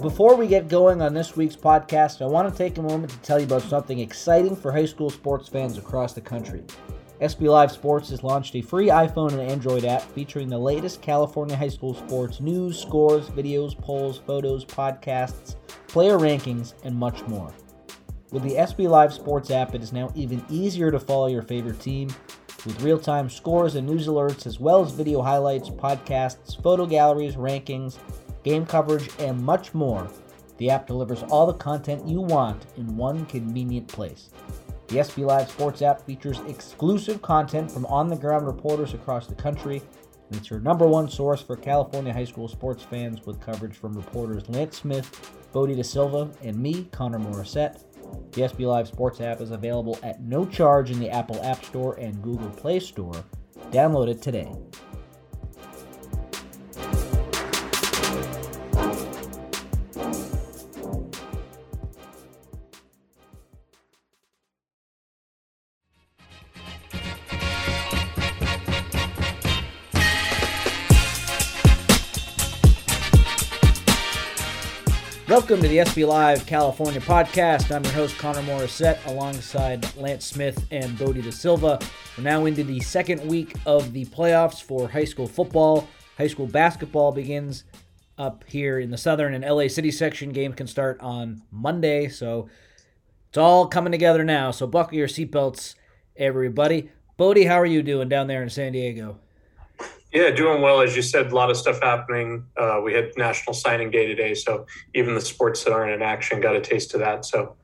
before we get going on this week's podcast, I want to take a moment to tell you about something exciting for high school sports fans across the country. SB Live Sports has launched a free iPhone and Android app featuring the latest California high school sports news, scores, videos, polls, photos, podcasts, player rankings, and much more. With the SB Live Sports app, it is now even easier to follow your favorite team with real-time scores and news alerts, as well as video highlights, podcasts, photo galleries, rankings, game coverage, and much more. The app delivers all the content you want in one convenient place. The SB Live Sports app features exclusive content from on-the-ground reporters across the country, and it's your number one source for California high school sports fans with coverage from reporters Lance Smith, Bodie De Silva, and me, Connor Morissette. The SB Live Sports app is available at no charge in the Apple App Store and Google Play Store. Download it today. Welcome to the SB Live California podcast. I'm your host, Connor Morissette, alongside Lance Smith and Bodie De Silva. We're now into the second week of the playoffs for high school football. High school basketball begins up here in the Southern and LA City section. Games can start on Monday, so it's all coming together now. So buckle your seatbelts, everybody. Bodie, how are you doing down there in San Diego? Yeah, doing well. As you said, a lot of stuff happening. We had National Signing Day today, so even the sports that aren't in action got a taste of that. So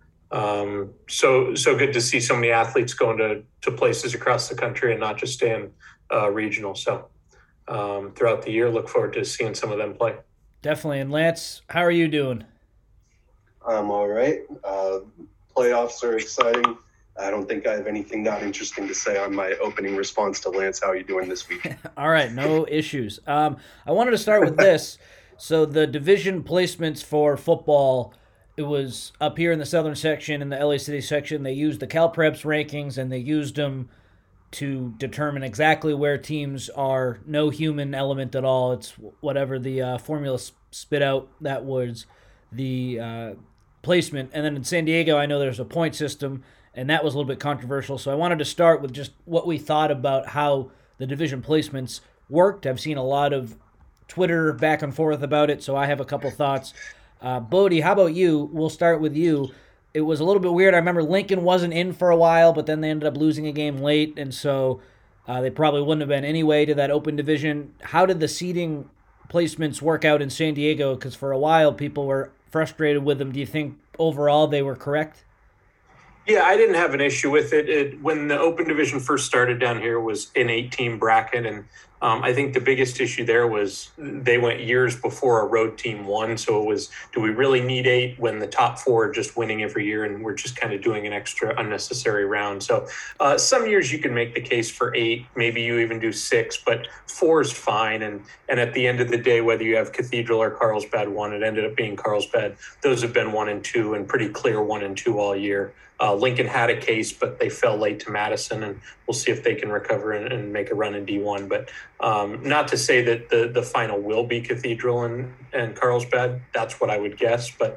so good to see so many athletes going to places across the country and not just staying regional. So throughout the year, look forward to seeing some of them play. Definitely. And Lance, how are you doing? I'm all right. Playoffs are exciting. I don't think I have anything not interesting to say on my opening response to Lance. How are you doing this week? All right, no issues. I wanted to start with this. So the division placements for football, it was up here in the Southern section, in the LA City section. They used the CalPreps rankings, and they used them to determine exactly where teams are. No human element at all. It's whatever the formula spit out, that was the placement. And then in San Diego, I know there's a point system, and that was a little bit controversial. So I wanted to start with just what we thought about how the division placements worked. I've seen a lot of Twitter back and forth about it, so I have a couple thoughts. Bodie, how about you? We'll start with you. It was a little bit weird. I remember Lincoln wasn't in for a while, but then they ended up losing a game late, and so they probably wouldn't have been anyway to that open division. How did the seeding placements work out in San Diego? Because for a while, people were frustrated with them. Do you think overall they were correct? Yeah, I didn't have an issue with it. When the open division first started down here, was an 8-team bracket, and I think the biggest issue there was they went years before a road team won. So it was, do we really need 8 when the top 4 are just winning every year and we're just kind of doing an extra unnecessary round? So some years you can make the case for 8, maybe you even do 6, but 4 is fine. And at the end of the day, whether you have Cathedral or Carlsbad 1, it ended up being Carlsbad. Those have been 1 and 2 and pretty clear 1 and 2 all year. Lincoln had a case, but they fell late to Madison, and we'll see if they can recover and make a run in D1. But not to say that the final will be Cathedral and Carlsbad. That's what I would guess. But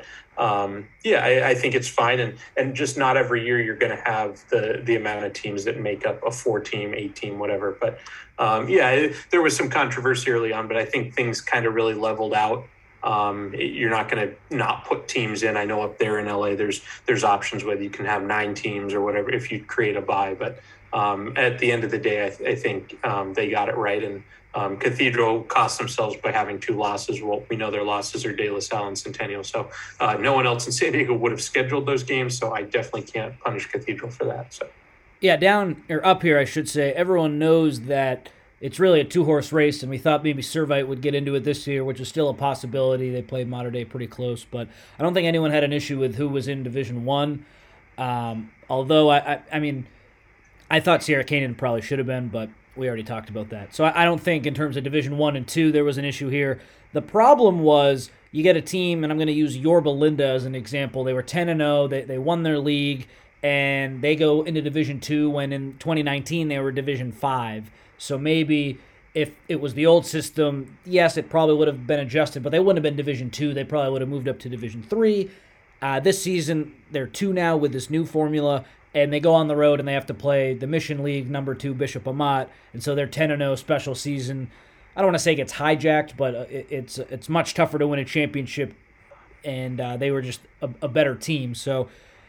I think it's fine. And just not every year you're going to have the amount of teams that make up a 4-team, 8-team, whatever. But there was some controversy early on, but I think things kind of really leveled out. You're not going to not put teams in. I know up there in LA, there's options whether you can have 9 teams or whatever if you create a bye. But at the end of the day, I think they got it right. And Cathedral cost themselves by having 2 losses. Well, we know their losses are De La Salle and Centennial. So no one else in San Diego would have scheduled those games. So I definitely can't punish Cathedral for that. So yeah, up here, I should say, everyone knows that it's really a 2-horse race, and we thought maybe Servite would get into it this year, which is still a possibility. They played Mater Dei pretty close, but I don't think anyone had an issue with who was in Division 1. Although, I mean, I thought Sierra Canyon probably should have been, but we already talked about that. So I don't think in terms of Division 1 and 2 there was an issue here. The problem was you get a team, and I'm going to use Yorba Linda as an example. They were 10-0. They won their league, and they go into Division 2 when in 2019 they were Division 5. So maybe if it was the old system, yes, it probably would have been adjusted, but they wouldn't have been Division 2. They probably would have moved up to Division 3. This season, they're 2 now with this new formula, and they go on the road and they have to play the Mission League number 2 Bishop Amat, and so their 10-0 special season, I don't want to say it gets hijacked, but it's much tougher to win a championship, and they were just a better team. So,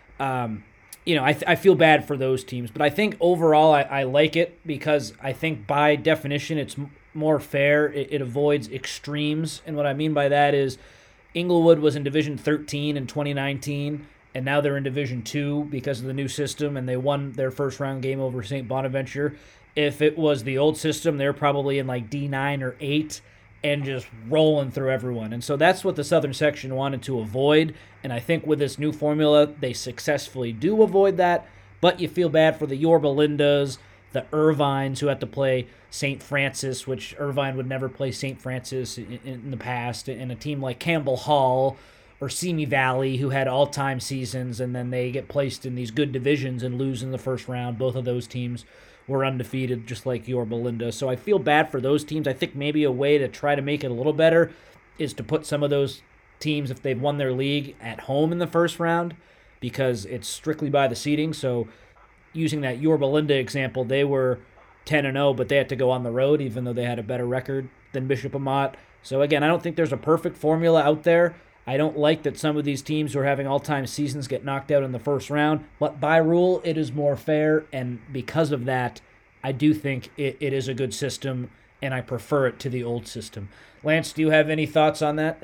I feel bad for those teams, but I think overall I like it because I think by definition it's more fair. It avoids extremes, and what I mean by that is Inglewood was in Division 13 in 2019, and now they're in Division 2 because of the new system, and they won their first round game over St. Bonaventure. If it was the old system, they're probably in like D9 or 8 and just rolling through everyone. And so that's what the Southern section wanted to avoid, and I think with this new formula, they successfully do avoid that, but you feel bad for the Yorba Lindas, the Irvines, who had to play St. Francis, which Irvine would never play St. Francis in the past, and a team like Campbell Hall or Simi Valley, who had all-time seasons, and then they get placed in these good divisions and lose in the first round. Both of those teams were undefeated, just like Yorba Linda. So I feel bad for those teams. I think maybe a way to try to make it a little better is to put some of those teams, if they've won their league, at home in the first round, because it's strictly by the seeding. So using that Yorba Linda example, they were 10-0, but they had to go on the road, even though they had a better record than Bishop Amat. So again, I don't think there's a perfect formula out there. I don't like that some of these teams who are having all-time seasons get knocked out in the first round, but by rule, it is more fair, and because of that, I do think it is a good system, and I prefer it to the old system. Lance, do you have any thoughts on that?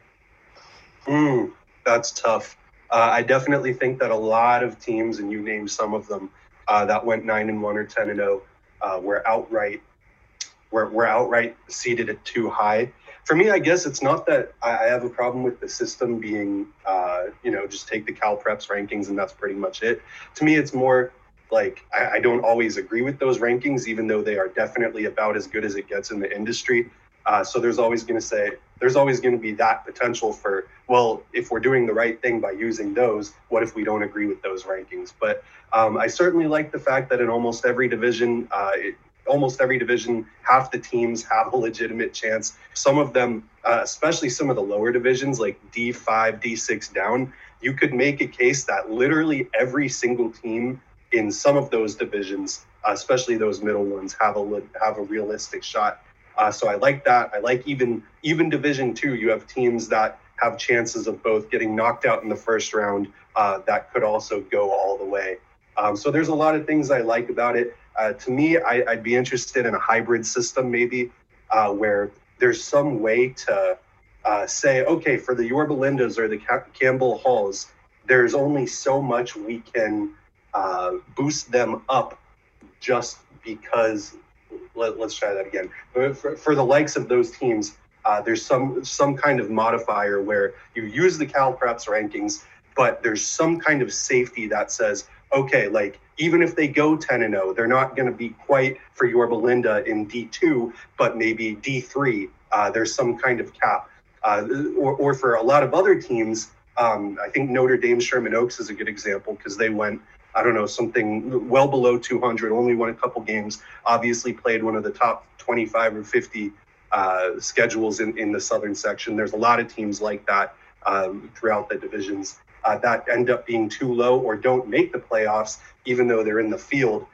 That's tough. I definitely think that a lot of teams, and you named some of them, that went 9-1 or 10-0, were outright seated at too high. For me, I guess it's not that I have a problem with the system being, just take the Cal Preps rankings and that's pretty much it. To me, it's more like I don't always agree with those rankings, even though they are definitely about as good as it gets in the industry. So there's always going to be that potential for, well, if we're doing the right thing by using those, what if we don't agree with those rankings? But I certainly like the fact that in almost every division, half the teams have a legitimate chance. Some of them, especially some of the lower divisions like D5, D6 down, you could make a case that literally every single team in some of those divisions, especially those middle ones, have a realistic shot. So I like that. I like even Division 2, you have teams that have chances of both getting knocked out in the first round that could also go all the way. So there's a lot of things I like about it. To me, I'd be interested in a hybrid system maybe where there's some way to say, okay, for the Yorba Lindas or the Campbell Halls, there's only so much we can boost them up just because. Let's try that again. For the likes of those teams, there's some kind of modifier where you use the Cal Preps rankings, but there's some kind of safety that says, okay, like even if they go 10-0, they're not going to be quite for Yorba Linda in D2, but maybe D3. There's some kind of cap. Or for a lot of other teams, I think Notre Dame Sherman Oaks is a good example because they went, I don't know, something well below 200, only won a couple games, obviously played one of the top 25 or 50 schedules in the Southern section. There's a lot of teams like that throughout the divisions that end up being too low or don't make the playoffs, even though they're in the field.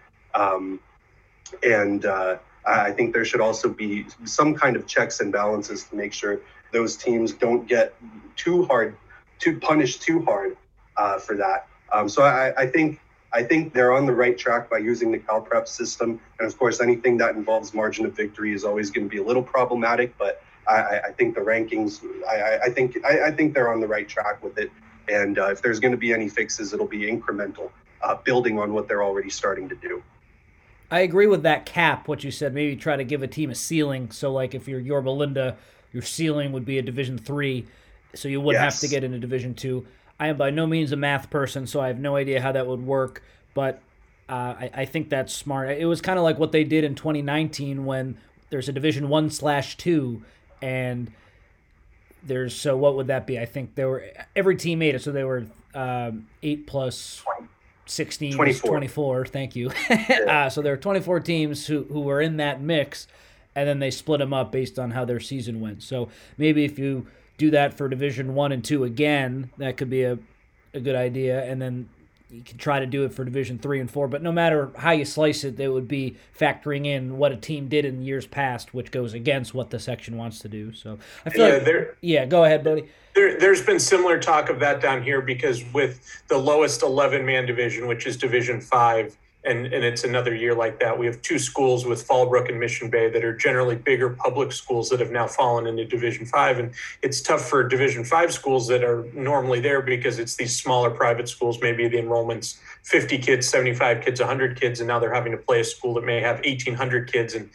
I think there should also be some kind of checks and balances to make sure those teams don't get punished too hard for that. So I think they're on the right track by using the Cal Prep system. And of course, anything that involves margin of victory is always going to be a little problematic, but I think the rankings, I think they're on the right track with it. And if there's going to be any fixes, it'll be incremental, building on what they're already starting to do. I agree with that cap, what you said, maybe try to give a team a ceiling. So like if you're Yorba Linda, your ceiling would be a Division 3, so you wouldn't have to get into Division 2. I am by no means a math person, so I have no idea how that would work, but I think that's smart. It was kind of like what they did in 2019 when there's a Division 1/2, and so what would that be? I think every team made it, so they were 8 plus 16, 24. Thank you. So there are 24 teams who were in that mix, and then they split them up based on how their season went. So maybe if you do that for Division 1 and 2 again, that could be a good idea, and then you can try to do it for Division 3 and 4, but no matter how you slice it, they would be factoring in what a team did in years past, which goes against what the section wants to do. So I feel go ahead, Bodie. There's been similar talk of that down here because with the lowest 11-man division, which is Division 5, and it's another year like that, we have two schools with Fallbrook and Mission Bay that are generally bigger public schools that have now fallen into Division 5. And it's tough for Division 5 schools that are normally there because it's these smaller private schools. Maybe the enrollment's 50 kids, 75 kids, 100 kids, and now they're having to play a school that may have 1,800 kids. And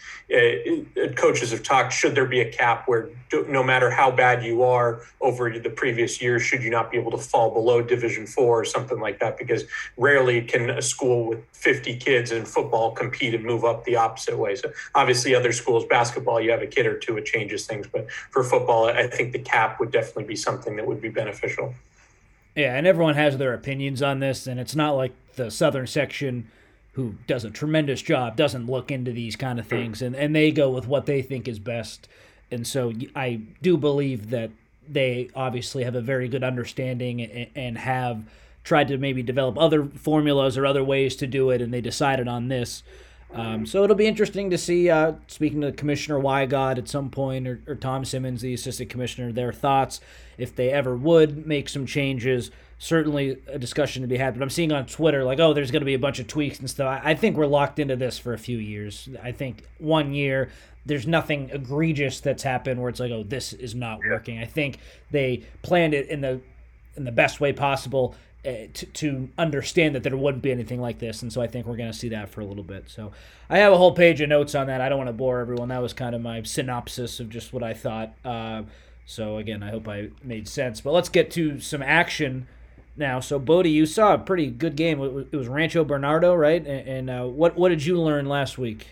coaches have talked, should there be a cap where no matter how bad you are over the previous year, should you not be able to fall below Division 4 or something like that? Because rarely can a school with 50 kids in football compete and move up the opposite way. So obviously other schools, basketball, you have a kid or two, it changes things. But for football, I think the cap would definitely be something that would be beneficial. Yeah, and everyone has their opinions on this, and it's not like the Southern section, who does a tremendous job, doesn't look into these kind of things, and they go with what they think is best. And so I do believe that they obviously have a very good understanding and have tried to maybe develop other formulas or other ways to do it, and they decided on this. So it'll be interesting to see, speaking to Commissioner Wygod at some point, or Tom Simmons, the assistant commissioner, their thoughts, if they ever would make some changes. Certainly a discussion to be had, but I'm seeing on Twitter, like, oh, there's going to be a bunch of tweaks and stuff. I think we're locked into this for a few years. I think 1 year, there's nothing egregious that's happened where it's like, oh, this is not working. I think they planned it in the best way possible, to understand that there wouldn't be anything like this, and so I think we're going to see that for a little bit. So I have a whole page of notes on that. I don't want to bore everyone. That was kind of my synopsis of just what I thought. So again, I hope I made sense. But let's get to some action now. So Bodie, you saw a pretty good game. It was Rancho Bernardo, right? And what did you learn last week?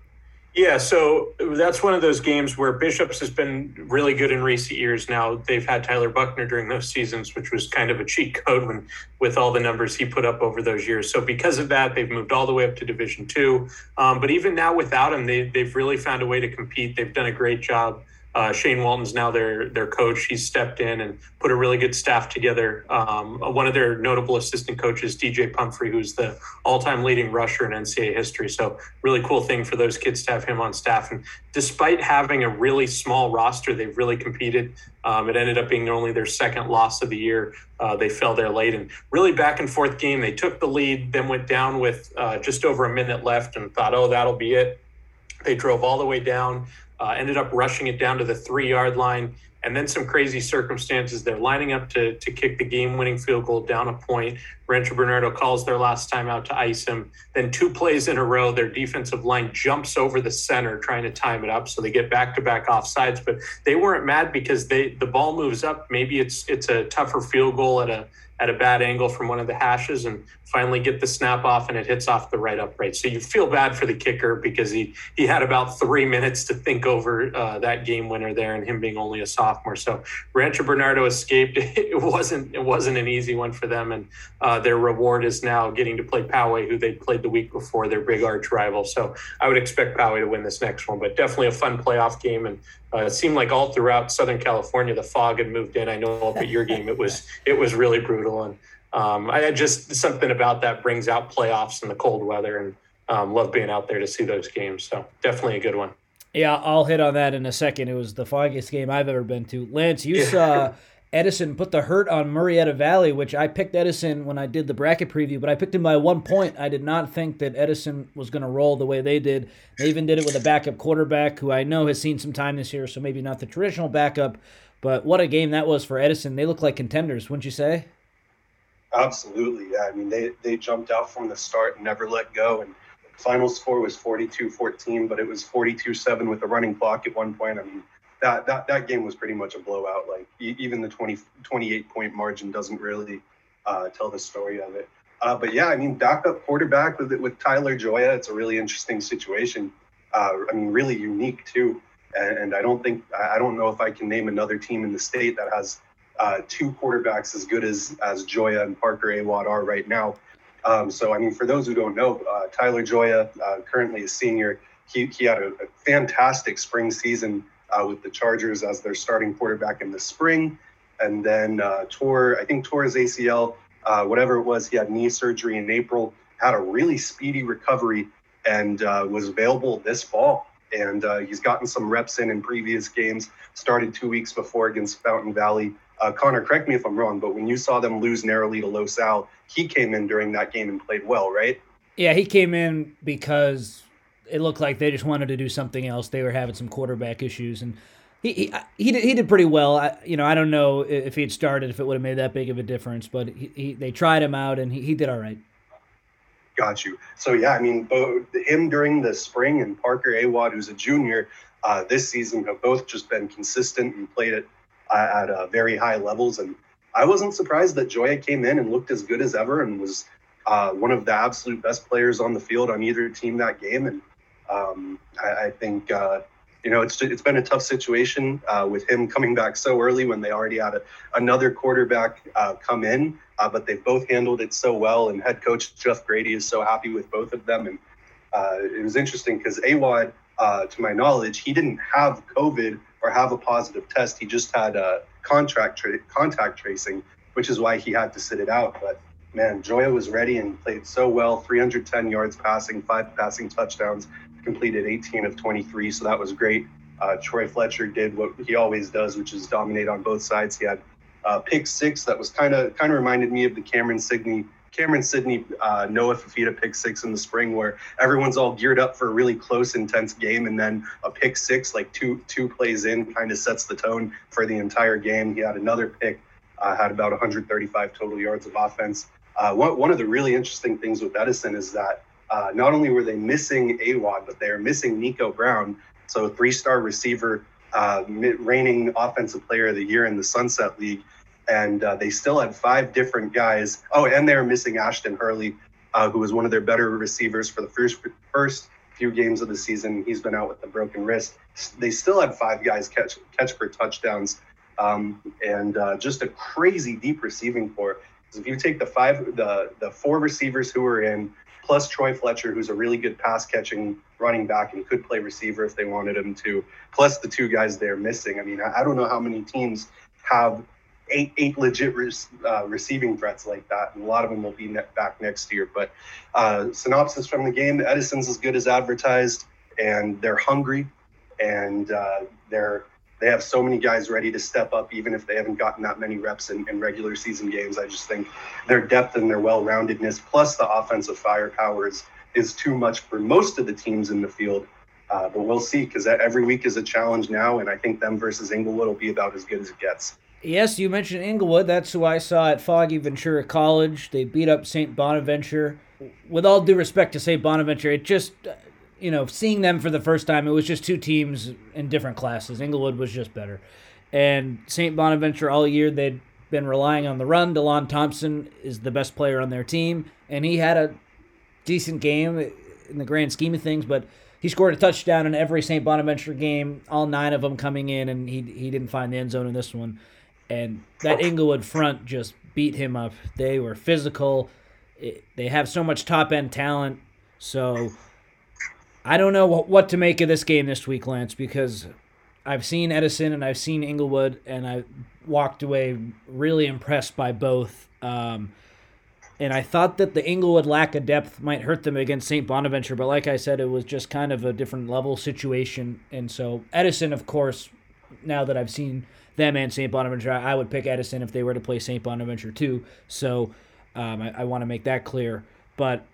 Yeah, so that's one of those games where Bishops has been really good in recent years now. They've had Tyler Buckner during those seasons, which was kind of a cheat code with all the numbers he put up over those years. So because of that, they've moved all the way up to Division II. But even now without him, they've really found a way to compete. They've done a great job. Shane Walton's now their coach. He's stepped in and put a really good staff together. One of their notable assistant coaches, DJ Pumphrey, who's the all-time leading rusher in NCAA history. So really cool thing for those kids to have him on staff. And despite having a really small roster, they've really competed. It ended up being only their second loss of the year. They fell there late, and really back and forth game. They took the lead, then went down with just over a minute left and thought, oh, that'll be it. They drove all the way down. Ended up rushing it down to the 3-yard line, and then some crazy circumstances. They're lining up to kick the game-winning field goal down a point. Rancho Bernardo calls their last time out to ice him. Then 2 plays in a row, their defensive line jumps over the center trying to time it up, so they get back-to-back offsides. But they weren't mad because the ball moves up. Maybe it's a tougher field goal at a bad angle from one of the hashes, and finally get the snap off, and it hits off the right upright. So you feel bad for the kicker because he had about 3 minutes to think over that game winner there, and him being only a sophomore. So Rancho Bernardo escaped. It wasn't an easy one for them, and their reward is now getting to play Poway, who they played the week before, their big arch rival. So I would expect Poway to win this next one, but definitely a fun playoff game. And it seemed like all throughout Southern California, the fog had moved in. I know up at your game, it was really brutal. And I just, something about that brings out playoffs and the cold weather, and love being out there to see those games. So definitely a good one. Yeah, I'll hit on that in a second. It was the foggiest game I've ever been to. Lance, you saw Edison put the hurt on Murrieta Valley, which I picked Edison when I did the bracket preview, but I picked him by 1 point. I did not think that Edison was going to roll the way they did. They even did it with a backup quarterback who I know has seen some time this year, so maybe not the traditional backup, but what a game that was for Edison. They look like contenders, wouldn't you say? Absolutely, yeah. I mean, they jumped out from the start and never let go, and the final score was 42-14, but it was 42-7 with the running clock at one point. I mean, that game was pretty much a blowout. Like, even the 28-point margin doesn't really tell the story of it. But yeah, I mean, backup quarterback with Tyler Joya, it's a really interesting situation. I mean, really unique too. And I don't know if I can name another team in the state that has 2 quarterbacks as good as Joya and Parker Awad are right now. So, I mean, for those who don't know, Tyler Joya, currently a senior, he had a fantastic spring season with the Chargers as their starting quarterback in the spring, and then tore his ACL, whatever it was. He had knee surgery in April, had a really speedy recovery, and was available this fall. And he's gotten some reps in previous games, started 2 weeks before against Fountain Valley. Connor, correct me if I'm wrong, but when you saw them lose narrowly to Los Al, he came in during that game and played well, right? Yeah, he came in because it looked like they just wanted to do something else. They were having some quarterback issues, and he did pretty well. I don't know if he had started, if it would have made that big of a difference, but they tried him out, and he did all right. Got you. So, yeah, I mean, both him during the spring and Parker Awad, who's a junior this season, have both just been consistent and played at very high levels. And I wasn't surprised that Joya came in and looked as good as ever and was one of the absolute best players on the field on either team that game. And I think, it's been a tough situation with him coming back so early when they already had another quarterback come in. But they've both handled it so well, and head coach Jeff Grady is so happy with both of them. And it was interesting because Awad, to my knowledge, he didn't have COVID or have a positive test. He just had contact tracing, which is why he had to sit it out. But man, Joya was ready and played so well. 310 yards passing, 5 passing touchdowns, completed 18 of 23. So that was great. Troy Fletcher did what he always does, which is dominate on both sides. He had pick 6 that was kind of reminded me of the Cameron Sidney Noah Fafita pick 6 in the spring, where everyone's all geared up for a really close, intense game, and then a pick 6 like two plays in kind of sets the tone for the entire game. He had another pick, had about 135 total yards of offense. One of the really interesting things with Edison is that not only were they missing Awad, but they are missing Nico Brown, so 3-star receiver, reigning offensive player of the year in the Sunset League. And they still had 5 different guys. Oh, and they were missing Ashton Hurley, who was one of their better receivers for the first few games of the season. He's been out with a broken wrist. They still had 5 guys catch for touchdowns, and just a crazy deep receiving corps. Because if you take the 4 receivers who were in, plus Troy Fletcher, who's a really good pass catching running back and could play receiver if they wanted him to, plus the 2 guys they're missing. I mean, I don't know how many teams have eight legit receiving threats like that, and a lot of them will be back next year. But synopsis from the game: Edison's as good as advertised, and they're hungry, and they have so many guys ready to step up, even if they haven't gotten that many reps in regular season games. I just think their depth and their well-roundedness, plus the offensive firepower, is too much for most of the teams in the field. But we'll see, because every week is a challenge now, and I think them versus Inglewood will be about as good as it gets. Yes, you mentioned Inglewood. That's who I saw at Foggy Ventura College. They beat up St. Bonaventure. With all due respect to St. Bonaventure, it just, seeing them for the first time, it was just 2 teams in different classes. Inglewood was just better. And St. Bonaventure all year, they'd been relying on the run. DeLon Thompson is the best player on their team, and he had a decent game in the grand scheme of things, but he scored a touchdown in every St. Bonaventure game, all 9 of them coming in, and he didn't find the end zone in this one. And that Inglewood front just beat him up. They were physical. They have so much top-end talent. So I don't know what to make of this game this week, Lance, because I've seen Edison and I've seen Inglewood, and I walked away really impressed by both. And I thought that the Inglewood lack of depth might hurt them against St. Bonaventure, but like I said, it was just kind of a different level situation. And so Edison, of course, now that I've seen them and St. Bonaventure, I would pick Edison if they were to play St. Bonaventure too. So I want to make that clear. But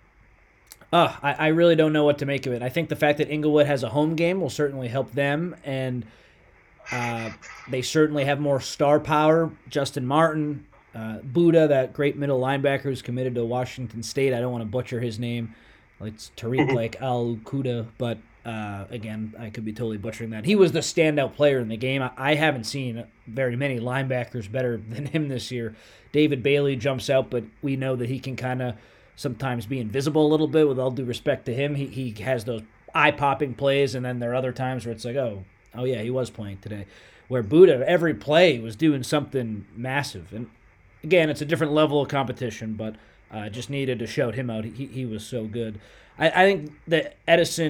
I really don't know what to make of it. I think the fact that Inglewood has a home game will certainly help them, and they certainly have more star power. Justin Martin, Buddha, that great middle linebacker who's committed to Washington State. I don't want to butcher his name. It's Tariq like Al-Kuda, but again, I could be totally butchering that. He was the standout player in the game. I haven't seen very many linebackers better than him this year. David Bailey jumps out, but we know that he can kind of sometimes be invisible a little bit, with all due respect to him. He has those eye-popping plays, and then there are other times where it's like, oh yeah, he was playing today. Where Buddha, every play, was doing something massive. And again, it's a different level of competition, but just needed to shout him out. He was so good. I think that Edison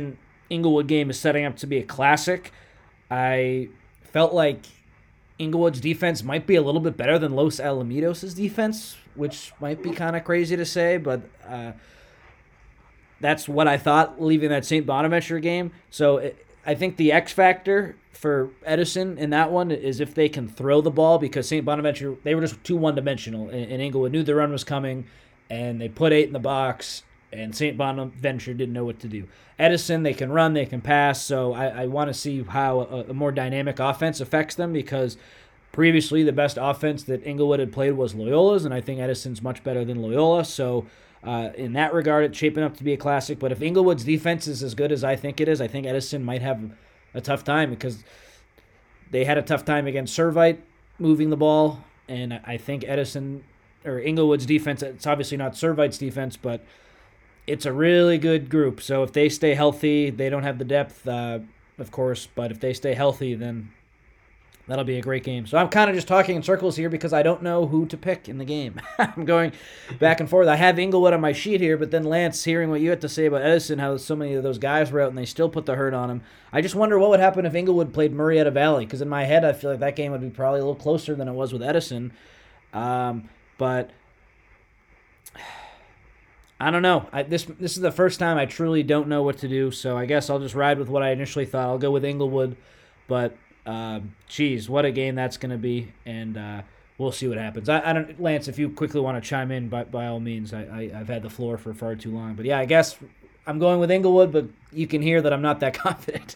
Inglewood game is setting up to be a classic. I felt like Inglewood's defense might be a little bit better than Los Alamitos' defense, which might be kind of crazy to say, but that's what I thought leaving that St. Bonaventure game. So I think the X factor for Edison in that one is if they can throw the ball, because St. Bonaventure, they were just too one-dimensional, and Inglewood knew the run was coming, and they put 8 in the box, and St. Bonaventure didn't know what to do. Edison, they can run, they can pass, so I want to see how a more dynamic offense affects them, because previously the best offense that Inglewood had played was Loyola's, and I think Edison's much better than Loyola, so in that regard, it's shaping up to be a classic. But if Inglewood's defense is as good as I think it is, I think Edison might have a tough time, because they had a tough time against Servite moving the ball, and I think Inglewood's defense, it's obviously not Servite's defense, but it's a really good group. So if they stay healthy, they don't have the depth, of course, but if they stay healthy, then that'll be a great game. So I'm kind of just talking in circles here because I don't know who to pick in the game. I'm going back and forth. I have Inglewood on my sheet here, but then Lance, hearing what you had to say about Edison, how so many of those guys were out and they still put the hurt on him. I just wonder what would happen if Inglewood played Murrieta Valley, because in my head I feel like that game would be probably a little closer than it was with Edison. But I don't know. This is the first time I truly don't know what to do, so I guess I'll just ride with what I initially thought. I'll go with Inglewood, but geez, what a game that's going to be, and we'll see what happens. I don't, Lance, if you quickly want to chime in, by all means. I've had the floor for far too long, but yeah, I guess I'm going with Inglewood, but you can hear that I'm not that confident.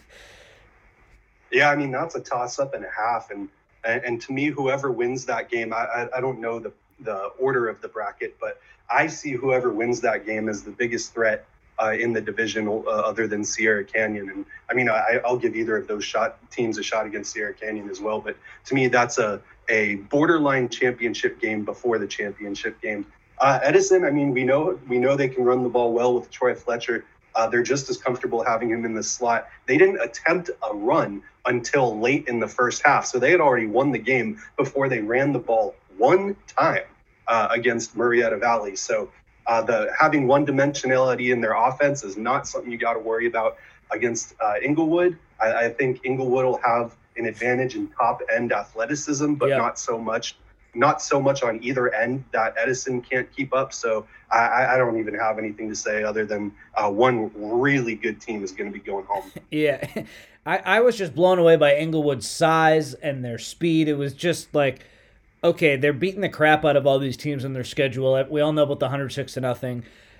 Yeah, I mean, that's a toss-up and a half, and to me, whoever wins that game, I don't know the order of the bracket, but I see whoever wins that game as the biggest threat in the division, other than Sierra Canyon. And I mean, I'll give either of those teams a shot against Sierra Canyon as well. But to me, that's a borderline championship game before the championship game. Edison, I mean, we know they can run the ball well with Troy Fletcher. They're just as comfortable having him in the slot. They didn't attempt a run until late in the first half. So they had already won the game before they ran the ball one time against Murrieta Valley. So having one-dimensionality in their offense is not something you got to worry about against Inglewood. I think Inglewood will have an advantage in top-end athleticism, but not so much on either end that Edison can't keep up. So I don't even have anything to say other than one really good team is going to be going home. Yeah, I was just blown away by Inglewood's size and their speed. It was just like, okay, they're beating the crap out of all these teams in their schedule. We all know about the 106-0,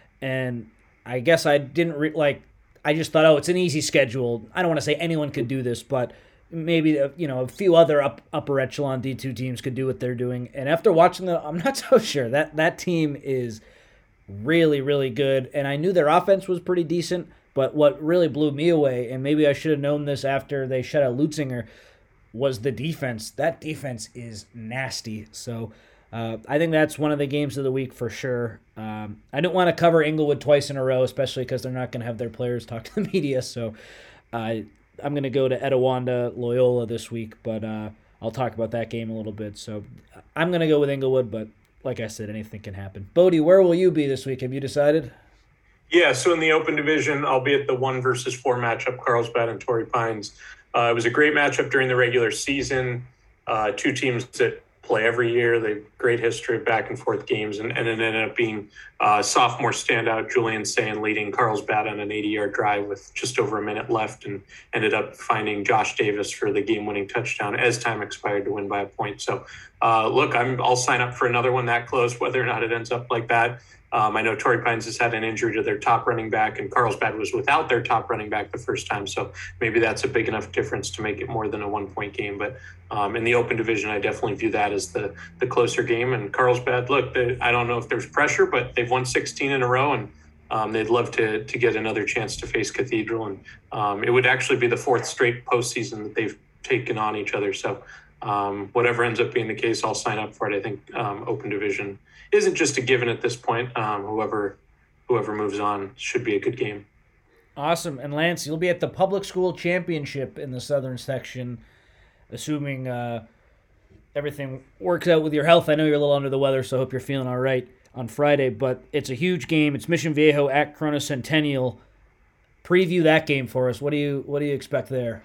and I guess I didn't I just thought, oh, it's an easy schedule. I don't want to say anyone could do this, but maybe a few other upper echelon D2 teams could do what they're doing. And after watching them, I'm not so sure. That team is really, really good, and I knew their offense was pretty decent, but what really blew me away, and maybe I should have known this after they shut out Lutzinger, was the defense. That defense is nasty. So I think that's one of the games of the week for sure. I don't want to cover Inglewood twice in a row, especially because they're not going to have their players talk to the media. So I'm going to go to Etiwanda Loyola this week, but I'll talk about that game a little bit. So I'm going to go with Inglewood, but like I said, anything can happen. Bodie, where will you be this week? Have you decided? Yeah, so in the open division, I'll be at the 1 versus 4 matchup, Carlsbad and Torrey Pines. It was a great matchup during the regular season. Two teams that play every year. They have great history of back and forth games, and it ended up being sophomore standout Julian Sayin leading Carlsbad on an 80-yard drive with just over a minute left, and ended up finding Josh Davis for the game-winning touchdown as time expired to win by a point. So, look, I'll sign up for another one that close, whether or not it ends up like that. I know Torrey Pines has had an injury to their top running back, and Carlsbad was without their top running back the first time. So maybe that's a big enough difference to make it more than a 1-point game. But in the open division, I definitely view that as the closer game. And Carlsbad, look, I don't know if there's pressure, but they've won 16 in a row, and they'd love to get another chance to face Cathedral. And it would actually be the 4th straight postseason that they've taken on each other. So whatever ends up being the case, I'll sign up for it. I think open division isn't just a given at this point. Whoever moves on should be a good game. Awesome. And Lance, you'll be at the Public School Championship in the Southern section, assuming everything works out with your health. I know you're a little under the weather, so I hope you're feeling all right on Friday. But it's a huge game. It's Mission Viejo at Corona Centennial. preview that game for us. What do you expect there?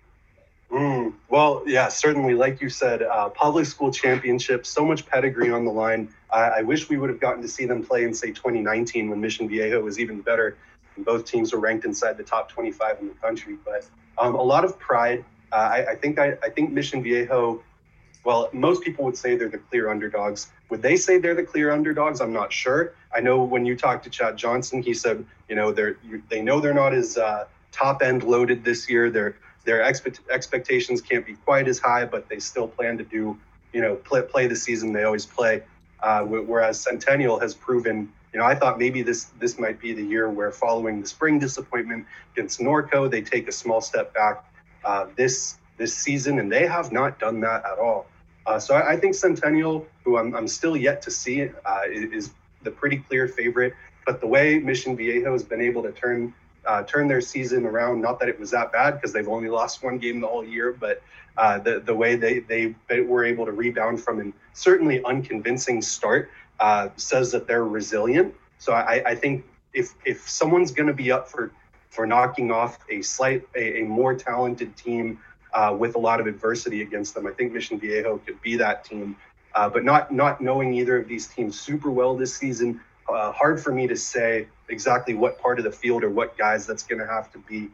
Well, yeah, certainly. Like you said, public school championship, so much pedigree on the line. I wish we would have gotten to see them play in, say, 2019 when Mission Viejo was even better. And both teams were ranked inside the top 25 in the country. But a lot of pride. I think Mission Viejo, well, most people would say they're the clear underdogs. Would they say they're the clear underdogs? I'm not sure. I know when you talked to Chad Johnson, he said, they know they're not as top end loaded this year. Their expectations can't be quite as high, but they still plan to do, play the season they always play. Whereas Centennial has proven, I thought maybe this might be the year where, following the spring disappointment against Norco, they take a small step back this season, and they have not done that at all. So I think Centennial, who I'm still yet to see, is the pretty clear favorite. But the way Mission Viejo has been able to turn their season around, not that it was that bad because they've only lost one game the whole year, but the way they were able to rebound from a certainly unconvincing start says that they're resilient. So I think if someone's going to be up for knocking off a more talented team with a lot of adversity against them, I think Mission Viejo could be that team. But not knowing either of these teams super well this season, hard for me to say exactly what part of the field or what guys that's going to have to be.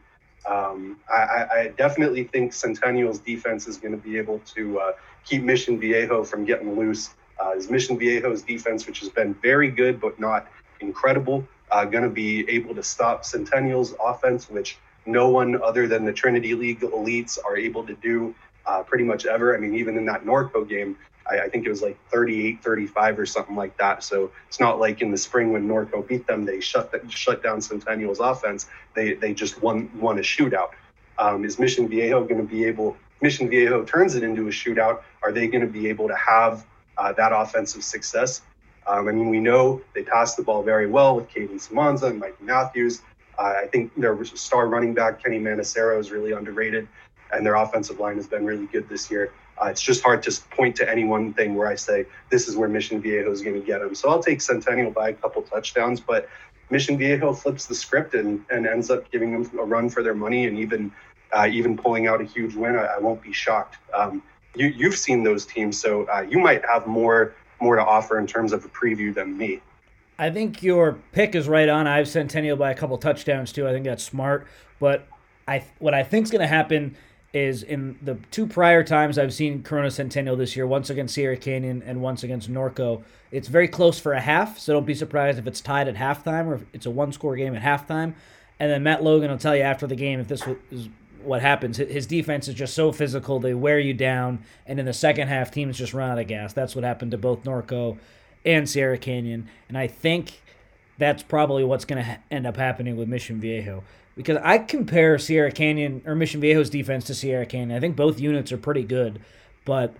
I definitely think Centennial's defense is going to be able to keep Mission Viejo from getting loose. Is Mission Viejo's defense, which has been very good but not incredible, going to be able to stop Centennial's offense, which no one other than the Trinity League elites are able to do pretty much ever. I mean, even in that Norco game, I think it was like 38-35 or something like that. So it's not like in the spring when Norco beat them, they shut down Centennial's offense. They just won a shootout. Is Mission Viejo going to be able? Mission Viejo turns it into a shootout. Are they going to be able to have that offensive success? I mean, we know they pass the ball very well with Caden Samanza and Mike Matthews. I think their star running back, Kenny Manacero, is really underrated, and their offensive line has been really good this year. It's just hard to point to any one thing where I say this is where Mission Viejo is going to get them. So I'll take Centennial by a couple touchdowns, but Mission Viejo flips the script and ends up giving them a run for their money, and even pulling out a huge win. I won't be shocked. You've seen those teams, so you might have more to offer in terms of a preview than me. I think your pick is right on. I have Centennial by a couple touchdowns too. I think that's smart. But what I think is going to happen is, in the two prior times I've seen Corona Centennial this year, once against Sierra Canyon and once against Norco, it's very close for a half, so don't be surprised if it's tied at halftime or if it's a one-score game at halftime. And then Matt Logan will tell you after the game if this is what happens. His defense is just so physical, they wear you down, and in the second half, teams just run out of gas. That's what happened to both Norco and Sierra Canyon, and I think that's probably what's going to end up happening with Mission Viejo. Because I compare Sierra Canyon or Mission Viejo's defense to Sierra Canyon. I think both units are pretty good, but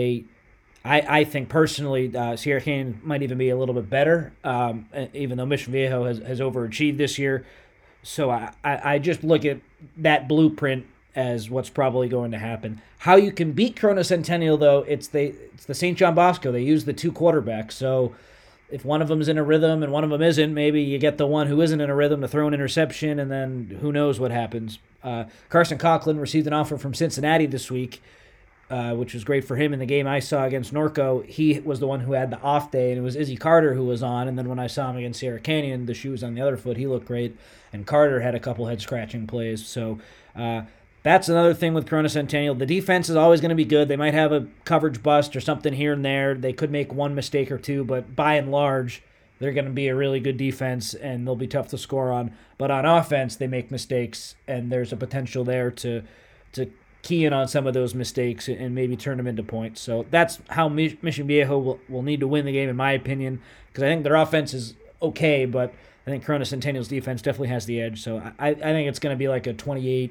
I think personally Sierra Canyon might even be a little bit better, even though Mission Viejo has overachieved this year. So I just look at that blueprint as what's probably going to happen. How you can beat Corona Centennial, though, it's the St. John Bosco. They use the two quarterbacks, so if one of them's in a rhythm and one of them isn't, maybe you get the one who isn't in a rhythm to throw an interception, and then who knows what happens. Carson Conklin received an offer from Cincinnati this week, which was great for him. In the game I saw against Norco, he was the one who had the off day, and it was Izzy Carter who was on. And then when I saw him against Sierra Canyon, the shoe was on the other foot. He looked great, and Carter had a couple head-scratching plays. So that's another thing with Corona Centennial. The defense is always going to be good. They might have a coverage bust or something here and there. They could make one mistake or two, but by and large, they're going to be a really good defense, and they'll be tough to score on. But on offense, they make mistakes, and there's a potential there to key in on some of those mistakes and maybe turn them into points. So that's how Mission Viejo will need to win the game, in my opinion, because I think their offense is okay, but I think Corona Centennial's defense definitely has the edge. So I think it's going to be like a 28-17,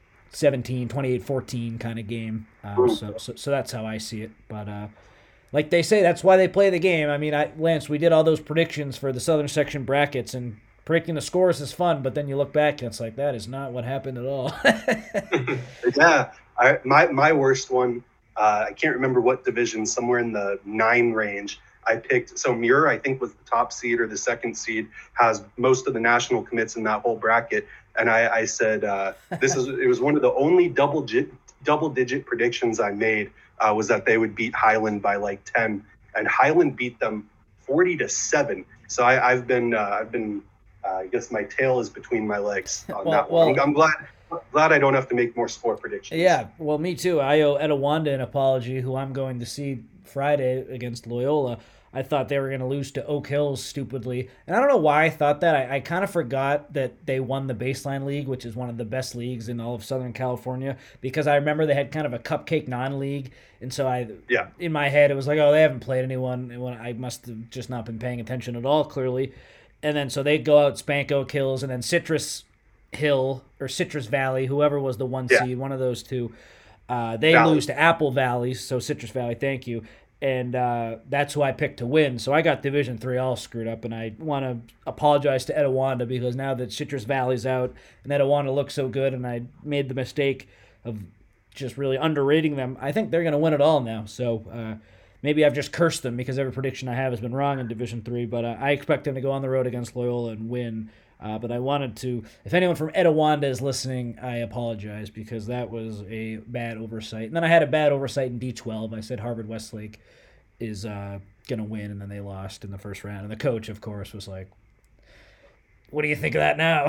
28-14 kind of game. So that's how I see it. But like they say, that's why they play the game. I mean, Lance, we did all those predictions for the Southern Section brackets, and predicting the scores is fun, but then you look back and it's like, that is not what happened at all. Yeah, my worst one, I can't remember what division, somewhere in the 9 range. I picked, so Muir, I think, was the top seed or the second seed, has most of the national commits in that whole bracket. and I said it was one of the only double-digit predictions I made was that they would beat Highland by like 10, and Highland beat them 40-7. So I've been I guess my tail is between my legs on that one. I'm glad I don't have to make more score predictions. Yeah, well, me too. I owe Etiwanda an apology, who I'm going to see Friday against Loyola. I thought they were going to lose to Oak Hills stupidly. And I don't know why I thought that. I kind of forgot that they won the Baseline League, which is one of the best leagues in all of Southern California, because I remember they had kind of a cupcake non-league. And so in my head, it was like, oh, they haven't played anyone. And I must have just not been paying attention at all, clearly. And then so they go out, spank Oak Hills, and then Citrus Hill or Citrus Valley, whoever was the one seed, one of those two, they lose to Apple Valley. So Citrus Valley, thank you. And that's who I picked to win. So I got Division III all screwed up, and I want to apologize to Etiwanda, because now that Citrus Valley's out and Etiwanda looks so good, and I made the mistake of just really underrating them, I think they're going to win it all now. So maybe I've just cursed them, because every prediction I have has been wrong in Division III, but I expect them to go on the road against Loyola and win. But I wanted to, if anyone from Etiwanda is listening, I apologize, because that was a bad oversight. And then I had a bad oversight in D12. I said Harvard Westlake is going to win, and then they lost in the first round. And the coach, of course, was like, what do you think of that now?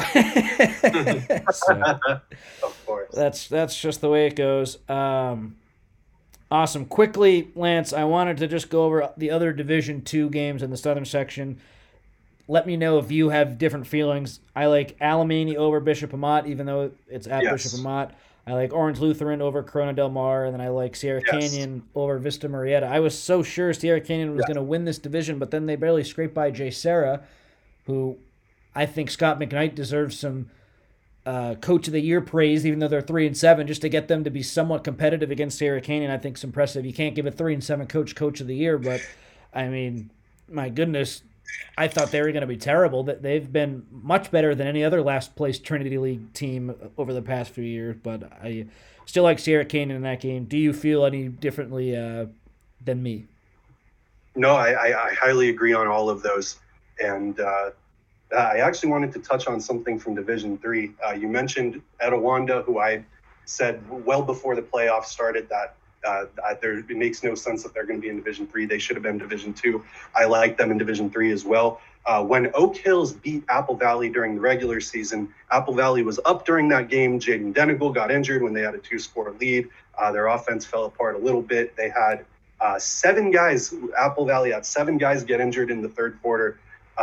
So, of course. That's just the way it goes. Awesome. Quickly, Lance, I wanted to just go over the other Division II games in the Southern section. Let me know if you have different feelings. I like Alamany over Bishop Amat, even though it's at Bishop Amat. I like Orange Lutheran over Corona Del Mar, and then I like Sierra Canyon over Vista Marietta. I was so sure Sierra Canyon was going to win this division, but then they barely scraped by J. Sarah, who I think Scott McKnight deserves some Coach of the Year praise, even though they're 3-7, just to get them to be somewhat competitive against Sierra Canyon. I think it's impressive. You can't give a 3-7 Coach of the Year, but I mean, my goodness, I thought they were going to be terrible. That they've been much better than any other last place Trinity League team over the past few years. But I still like Sierra Canyon in that game. Do you feel any differently than me? No, I highly agree on all of those. And I actually wanted to touch on something from Division III. You mentioned Etiwanda, who I said well before the playoffs started that it makes no sense that they're going to be in Division III. They should have been Division II. I like them in Division III as well. When Oak Hills beat Apple Valley during the regular season, Apple Valley was up during that game. Jaden Denegal got injured when they had a 2-score lead. Their offense fell apart a little bit. They had 7 guys. Apple Valley had 7 guys get injured in the third quarter.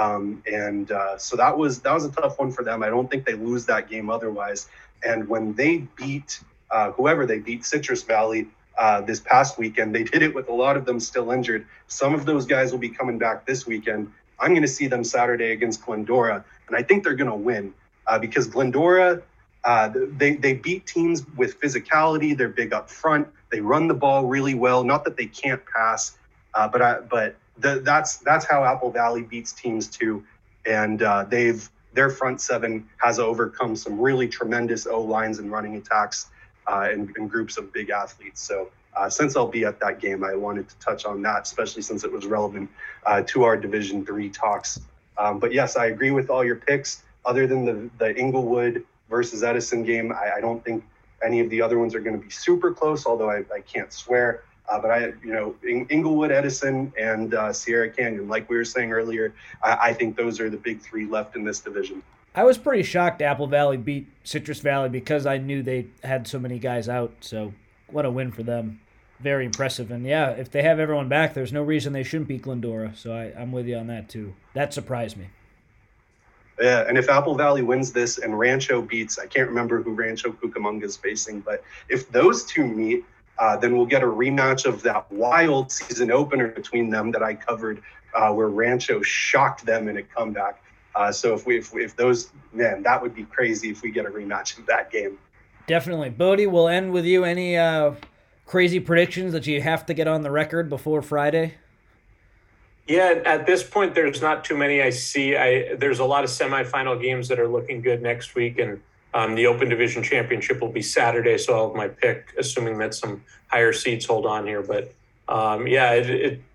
So that was a tough one for them. I don't think they lose that game otherwise. And when they beat whoever they beat, Citrus Valley, this past weekend, they did it with a lot of them still injured. Some of those guys will be coming back this weekend. I'm going to see them Saturday against Glendora, and I think they're going to win because Glendora, they beat teams with physicality. They're big up front. They run the ball really well. Not that they can't pass, but that's how Apple Valley beats teams too. And their front seven has overcome some really tremendous O-lines and running attacks and groups of big athletes. So since I'll be at that game, I wanted to touch on that, especially since it was relevant to our Division III talks. But yes, I agree with all your picks. Other than the Inglewood versus Edison game, I don't think any of the other ones are going to be super close, although I can't swear. But Inglewood, Edison, and Sierra Canyon, like we were saying earlier, I think those are the big 3 left in this division. I was pretty shocked Apple Valley beat Citrus Valley because I knew they had so many guys out. So what a win for them. Very impressive. And yeah, if they have everyone back, there's no reason they shouldn't beat Glendora. So I'm with you on that too. That surprised me. Yeah, and if Apple Valley wins this and Rancho beats, I can't remember who Rancho Cucamonga is facing, but if those two meet, then we'll get a rematch of that wild season opener between them that I covered, where Rancho shocked them in a comeback. So if those, man, that would be crazy if we get a rematch of that game. Definitely. Bodie, we'll end with you. Any crazy predictions that you have to get on the record before Friday? Yeah, at this point, there's not too many I see. There's a lot of semifinal games that are looking good next week, and the Open Division Championship will be Saturday, so I'll have my pick, assuming that some higher seeds hold on here. But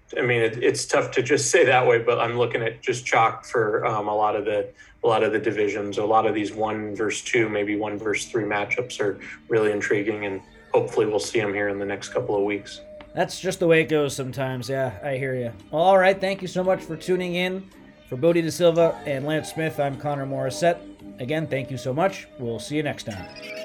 I mean, it's tough to just say that way, but I'm looking at just chalk for a lot of the divisions. A lot of these 1 versus 2, maybe 1 versus 3 matchups are really intriguing, and hopefully we'll see them here in the next couple of weeks. That's just the way it goes sometimes. Yeah, I hear you. Well, all right. Thank you so much for tuning in. For Bodie De Silva and Lance Smith, I'm Connor Morissette. Again, thank you so much. We'll see you next time.